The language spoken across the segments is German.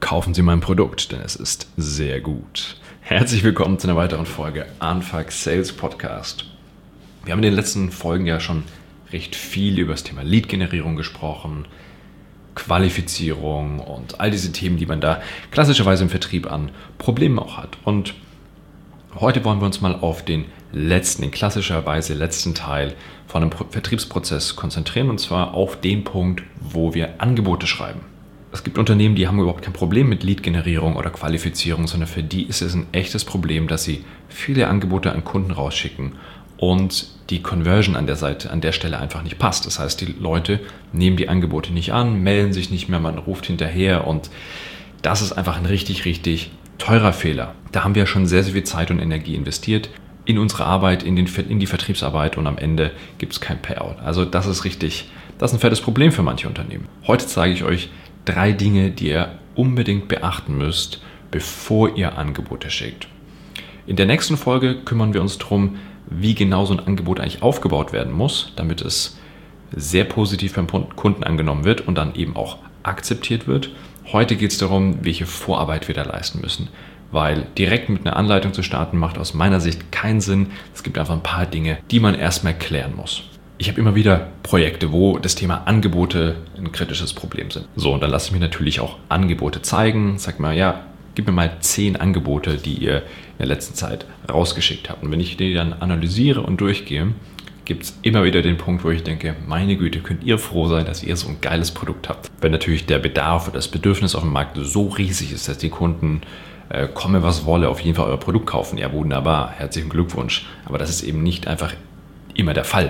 Kaufen Sie mein Produkt, denn es ist sehr gut. Herzlich willkommen zu einer weiteren Folge Anfang Sales Podcast. Wir haben in den letzten Folgen ja schon recht viel über das Thema Lead-Generierung gesprochen, Qualifizierung und all diese Themen, die man da klassischerweise im Vertrieb an Problemen auch hat. Und heute wollen wir uns mal auf den klassischerweise letzten Teil von einem Vertriebsprozess konzentrieren, und zwar auf den Punkt, wo wir Angebote schreiben. Es gibt Unternehmen, die haben überhaupt kein Problem mit Lead-Generierung oder Qualifizierung, sondern für die ist es ein echtes Problem, dass sie viele Angebote an Kunden rausschicken und die Conversion an der Stelle einfach nicht passt. Das heißt, die Leute nehmen die Angebote nicht an, melden sich nicht mehr, man ruft hinterher, und das ist einfach ein richtig, richtig teurer Fehler. Da haben wir schon sehr, sehr viel Zeit und Energie investiert in unsere Arbeit, in die Vertriebsarbeit, und am Ende gibt es kein Payout. Also das ist ein fettes Problem für manche Unternehmen. Heute zeige ich euch 3 Dinge, die ihr unbedingt beachten müsst, bevor ihr Angebote schickt. In der nächsten Folge kümmern wir uns darum, wie genau so ein Angebot eigentlich aufgebaut werden muss, damit es sehr positiv beim Kunden angenommen wird und dann eben auch akzeptiert wird. Heute geht es darum, welche Vorarbeit wir da leisten müssen, weil direkt mit einer Anleitung zu starten macht aus meiner Sicht keinen Sinn. Es gibt einfach ein paar Dinge, die man erstmal klären muss. Ich habe immer wieder Projekte, wo das Thema Angebote ein kritisches Problem sind. So, und dann lasse ich mir natürlich auch Angebote zeigen. Sag mal, ja, gib mir mal 10 Angebote, die ihr in der letzten Zeit rausgeschickt habt. Und wenn ich die dann analysiere und durchgehe, gibt es immer wieder den Punkt, wo ich denke, meine Güte, könnt ihr froh sein, dass ihr so ein geiles Produkt habt. Wenn natürlich der Bedarf oder das Bedürfnis auf dem Markt so riesig ist, dass die Kunden komme was wolle, auf jeden Fall euer Produkt kaufen. Ja, wunderbar, herzlichen Glückwunsch. Aber das ist eben nicht einfach immer der Fall.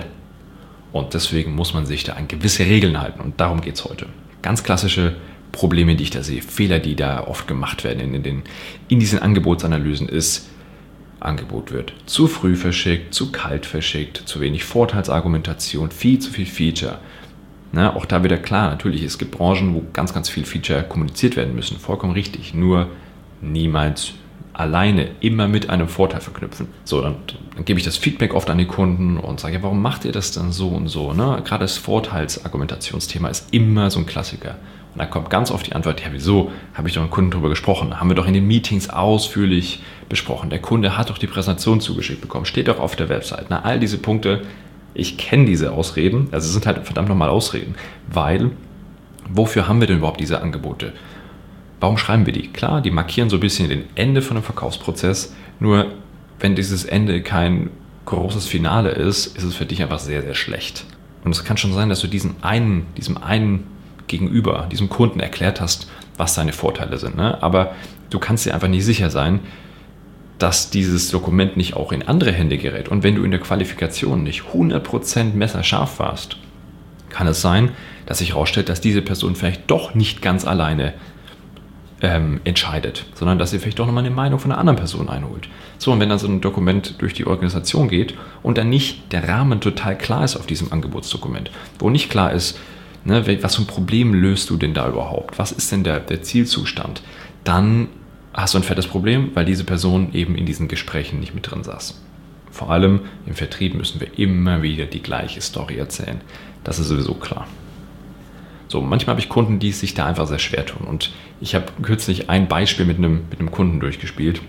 Und deswegen muss man sich da an gewisse Regeln halten. Und darum geht es heute. Ganz klassische Probleme, die ich da sehe, Fehler, die da oft gemacht werden in diesen Angebotsanalysen, ist, Angebot wird zu früh verschickt, zu kalt verschickt, zu wenig Vorteilsargumentation, viel zu viel Feature. Na, auch da wieder klar, natürlich, es gibt Branchen, wo ganz, ganz viel Feature kommuniziert werden müssen. Vollkommen richtig. Nur niemals alleine immer mit einem Vorteil verknüpfen. So, dann gebe ich das Feedback oft an die Kunden und sage, ja, warum macht ihr das dann so und so? Ne? Gerade das Vorteilsargumentationsthema ist immer so ein Klassiker. Und da kommt ganz oft die Antwort, ja, wieso? Habe ich doch mit dem Kunden drüber gesprochen. Haben wir doch in den Meetings ausführlich besprochen. Der Kunde hat doch die Präsentation zugeschickt bekommen. Steht doch auf der Website. Na, all diese Punkte, ich kenne diese Ausreden. Also es sind halt verdammt nochmal Ausreden. Weil, wofür haben wir denn überhaupt diese Angebote? Warum schreiben wir die? Klar, die markieren so ein bisschen den Ende von einem Verkaufsprozess. Nur, wenn dieses Ende kein großes Finale ist, ist es für dich einfach sehr, sehr schlecht. Und es kann schon sein, dass du diesem einen Gegenüber, diesem Kunden erklärt hast, was seine Vorteile sind. Ne? Aber du kannst dir einfach nicht sicher sein, dass dieses Dokument nicht auch in andere Hände gerät. Und wenn du in der Qualifikation nicht 100% messerscharf warst, kann es sein, dass sich herausstellt, dass diese Person vielleicht doch nicht ganz alleine entscheidet, sondern dass ihr vielleicht doch nochmal eine Meinung von einer anderen Person einholt. So, und wenn dann so ein Dokument durch die Organisation geht und dann nicht der Rahmen total klar ist auf diesem Angebotsdokument, wo nicht klar ist, ne, was für ein Problem löst du denn da überhaupt, was ist denn der Zielzustand, dann hast du ein fettes Problem, weil diese Person eben in diesen Gesprächen nicht mit drin saß. Vor allem im Vertrieb müssen wir immer wieder die gleiche Story erzählen. Das ist sowieso klar. So, manchmal habe ich Kunden, die sich da einfach sehr schwer tun. Und ich habe kürzlich ein Beispiel mit einem Kunden durchgespielt.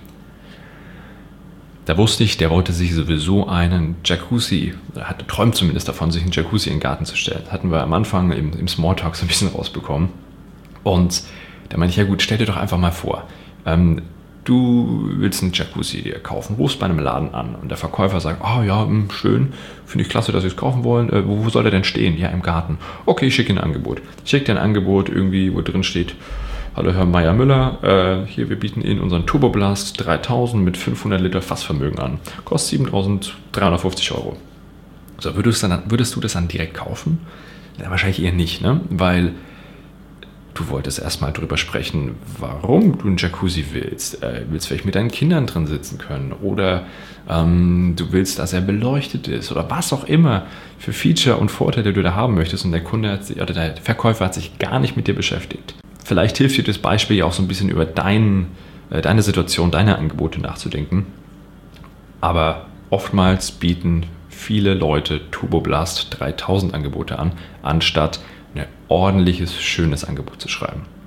Da wusste ich, der wollte sich sowieso einen Jacuzzi, träumt zumindest davon, sich einen Jacuzzi in den Garten zu stellen. Das hatten wir am Anfang im Smalltalk so ein bisschen rausbekommen. Und da meinte ich, ja gut, stell dir doch einfach mal vor, du willst einen Jacuzzi dir kaufen, rufst bei einem Laden an und der Verkäufer sagt, oh ja, schön, finde ich klasse, dass Sie es kaufen wollen. Wo soll er denn stehen? Ja, im Garten. Okay, ich schicke Ihnen ein Angebot. Ich schicke dir ein Angebot irgendwie, wo drin steht, hallo Herr Meier-Müller, hier, wir bieten Ihnen unseren Turboblast 3000 mit 500 Liter Fassvermögen an. Kostet 7.350 €. So, würdest du das dann direkt kaufen? Ja, wahrscheinlich eher nicht, ne? Weil du wolltest erstmal drüber sprechen, warum du einen Jacuzzi willst. Willst vielleicht mit deinen Kindern drin sitzen können oder du willst, dass er beleuchtet ist oder was auch immer für Feature und Vorteile du da haben möchtest, und der Verkäufer hat sich gar nicht mit dir beschäftigt. Vielleicht hilft dir das Beispiel ja auch so ein bisschen über deine Situation, deine Angebote nachzudenken. Aber oftmals bieten viele Leute Turboblast 3000 Angebote an, anstatt ein ordentliches, schönes Angebot zu schreiben.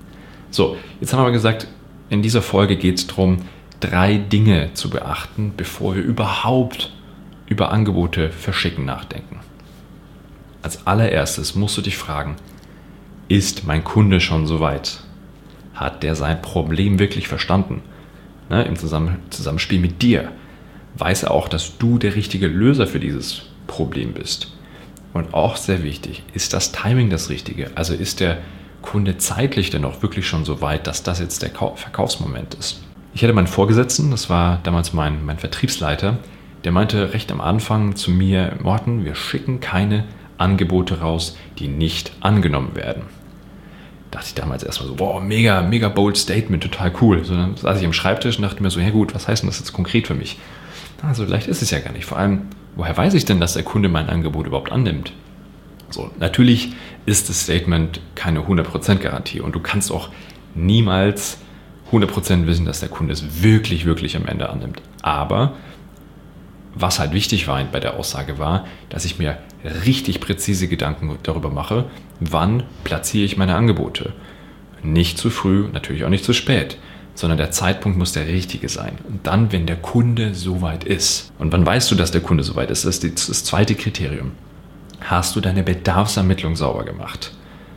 So, jetzt haben wir gesagt, in dieser Folge geht es darum, 3 Dinge zu beachten, bevor wir überhaupt über Angebote verschicken nachdenken. Als allererstes musst du dich fragen, ist mein Kunde schon soweit? Hat der sein Problem wirklich verstanden? Im Zusammenspiel mit dir. Weiß er auch, dass du der richtige Löser für dieses Problem bist? Und auch sehr wichtig, ist das Timing das Richtige? Also ist der Kunde zeitlich denn auch wirklich schon so weit, dass das jetzt der Verkaufsmoment ist? Ich hatte meinen Vorgesetzten, das war damals mein Vertriebsleiter, der meinte recht am Anfang zu mir, Morten, wir schicken keine Angebote raus, die nicht angenommen werden. Dachte ich damals erstmal so, wow, mega, mega bold Statement, total cool. So, dann saß ich am Schreibtisch und dachte mir so, ja gut, was heißt denn das jetzt konkret für mich? Also leicht ist es ja gar nicht. Vor allem, woher weiß ich denn, dass der Kunde mein Angebot überhaupt annimmt? So, natürlich ist das Statement keine 100% Garantie und du kannst auch niemals 100% wissen, dass der Kunde es wirklich, wirklich am Ende annimmt. Aber was halt wichtig war bei der Aussage war, dass ich mir richtig präzise Gedanken darüber mache, wann platziere ich meine Angebote. Nicht zu früh, natürlich auch nicht zu spät, sondern der Zeitpunkt muss der richtige sein. Und dann, wenn der Kunde soweit ist. Und wann weißt du, dass der Kunde soweit ist? Das ist das zweite Kriterium. Hast du deine Bedarfsermittlung sauber gemacht?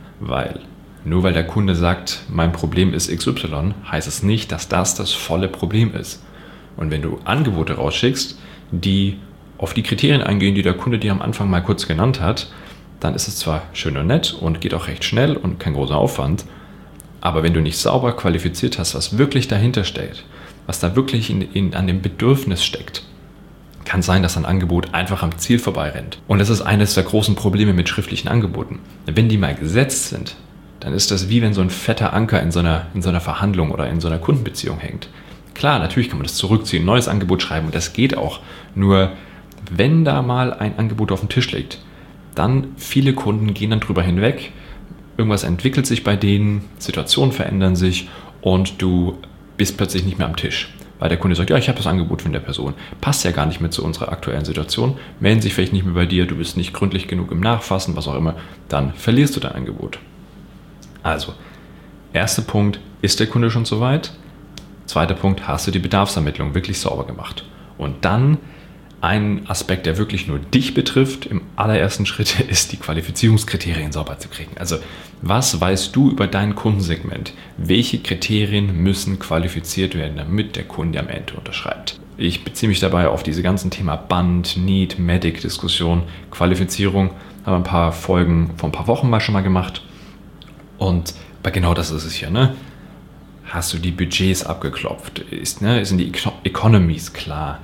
Nur weil der Kunde sagt, mein Problem ist XY, heißt es nicht, dass das volle Problem ist. Und wenn du Angebote rausschickst, die auf die Kriterien eingehen, die der Kunde dir am Anfang mal kurz genannt hat, dann ist es zwar schön und nett und geht auch recht schnell und kein großer Aufwand, aber wenn du nicht sauber qualifiziert hast, was wirklich dahinter steht, was da wirklich an dem Bedürfnis steckt, kann sein, dass ein Angebot einfach am Ziel vorbeirennt. Und das ist eines der großen Probleme mit schriftlichen Angeboten. Wenn die mal gesetzt sind, dann ist das wie wenn so ein fetter Anker in so einer Verhandlung oder in so einer Kundenbeziehung hängt. Klar, natürlich kann man das zurückziehen, ein neues Angebot schreiben und das geht auch. Nur wenn da mal ein Angebot auf dem Tisch liegt, dann viele Kunden gehen dann drüber hinweg, irgendwas entwickelt sich bei denen, Situationen verändern sich und du bist plötzlich nicht mehr am Tisch. Weil der Kunde sagt, ja, ich habe das Angebot von der Person, passt ja gar nicht mehr zu unserer aktuellen Situation, melden sich vielleicht nicht mehr bei dir, du bist nicht gründlich genug im Nachfassen, was auch immer, dann verlierst du dein Angebot. Also, erster Punkt, ist der Kunde schon soweit? Zweiter Punkt, hast du die Bedarfsermittlung wirklich sauber gemacht? Und dann ein Aspekt, der wirklich nur dich betrifft, im allerersten Schritt ist die Qualifizierungskriterien sauber zu kriegen. Also was weißt du über dein Kundensegment? Welche Kriterien müssen qualifiziert werden, damit der Kunde am Ende unterschreibt? Ich beziehe mich dabei auf diese ganzen Thema Band, Need, Medic, Diskussion, Qualifizierung. Habe ein paar Folgen vor ein paar Wochen schon mal gemacht. Und genau das ist es hier, ne? Hast du die Budgets abgeklopft? Sind die Economies klar?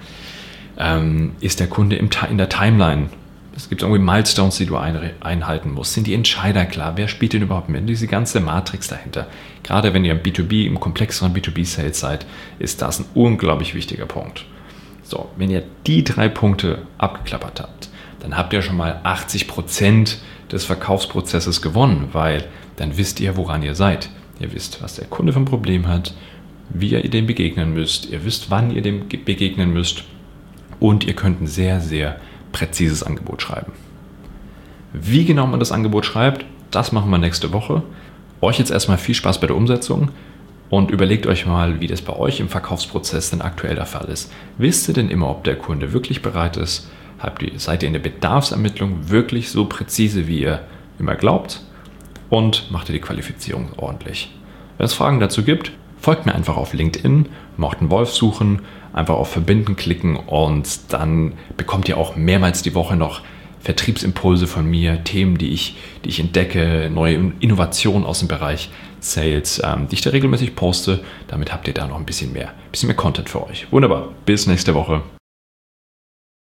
Ist der Kunde in der Timeline? Es gibt irgendwie Milestones, die du einhalten musst. Sind die Entscheider klar? Wer spielt denn überhaupt mit? Diese ganze Matrix dahinter. Gerade wenn ihr im komplexeren B2B-Sales seid, ist das ein unglaublich wichtiger Punkt. So, wenn ihr die 3 Punkte abgeklappert habt, dann habt ihr schon mal 80% des Verkaufsprozesses gewonnen, weil dann wisst ihr, woran ihr seid. Ihr wisst, was der Kunde für ein Problem hat, wie ihr dem begegnen müsst. Ihr wisst, wann ihr dem begegnen müsst. Und ihr könnt ein sehr, sehr präzises Angebot schreiben. Wie genau man das Angebot schreibt, das machen wir nächste Woche. Euch jetzt erstmal viel Spaß bei der Umsetzung und überlegt euch mal, wie das bei euch im Verkaufsprozess denn aktuell der Fall ist. Wisst ihr denn immer, ob der Kunde wirklich bereit ist? Seid ihr in der Bedarfsermittlung wirklich so präzise, wie ihr immer glaubt? Und macht ihr die Qualifizierung ordentlich? Wenn es Fragen dazu gibt, folgt mir einfach auf LinkedIn, Morten Wolf suchen, einfach auf Verbinden klicken und dann bekommt ihr auch mehrmals die Woche noch Vertriebsimpulse von mir, Themen, die ich entdecke, neue Innovationen aus dem Bereich Sales, die ich da regelmäßig poste. Damit habt ihr da noch ein bisschen mehr Content für euch. Wunderbar, bis nächste Woche.